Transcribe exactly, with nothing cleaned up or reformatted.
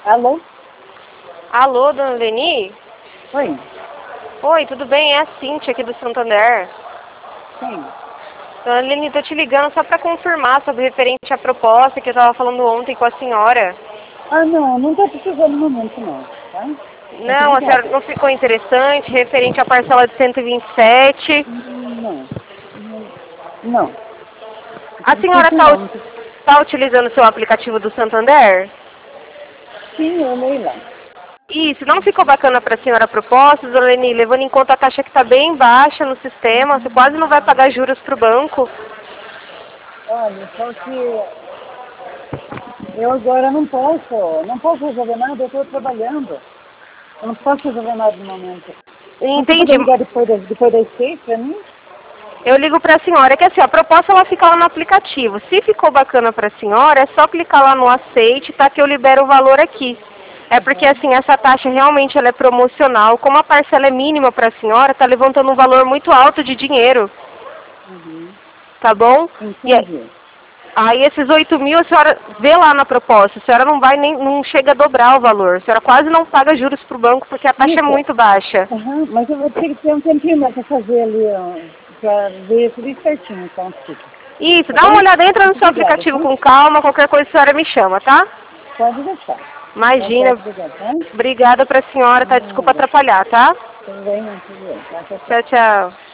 Alô? Alô, dona Leni? Oi. Oi, tudo bem? É a Cíntia aqui do Santander. Sim. Dona Leni, tô te ligando só para confirmar sobre referente à proposta que eu estava falando ontem com a senhora. Ah, não, não estou precisando no momento, não, tá? Muito Não, a senhora obrigada. não ficou interessante, referente à parcela de cento e vinte e sete. Não. Não. A Não senhora preciso, está não. tá utilizando o seu aplicativo do Santander? Sim, eu olhei lá. Isso, não ficou bacana para a senhora a proposta, dona Leni, levando em conta a taxa que está bem baixa no sistema, você quase não vai pagar juros para o banco. Olha, só que eu agora não posso, não posso resolver nada, eu estou trabalhando. Eu não posso resolver nada no momento. Mas você Entendi. poder ligar depois das, depois das seis para mim? Eu ligo para a senhora, é que assim, a proposta ela fica lá no aplicativo. Se ficou bacana para a senhora, é só clicar lá no aceite, tá, que eu libero o valor aqui. É porque Uhum. assim, essa taxa realmente ela é promocional. Como a parcela é mínima para a senhora, tá levantando um valor muito alto de dinheiro, Uhum. tá bom? E aí, Entendi. aí esses oito mil a senhora vê lá na proposta, a senhora não vai nem, não chega a dobrar o valor. A senhora quase não paga juros para o banco porque a taxa é Isso. muito baixa. Uhum. Mas eu vou ter que ter um tempinho mais para fazer ali, para ver tudo certinho, então fica. Isso, Tá dá uma bom? olhada, entra no Muito seu obrigada, aplicativo tá? com calma, qualquer coisa a senhora me chama, tá? Pode deixar. Tá Imagina. certo, obrigada, tá? Obrigada pra senhora, tá? Desculpa Nada. atrapalhar, tá? Tudo bem, tudo bem. Tá, tchau, tchau. Tchau, tchau.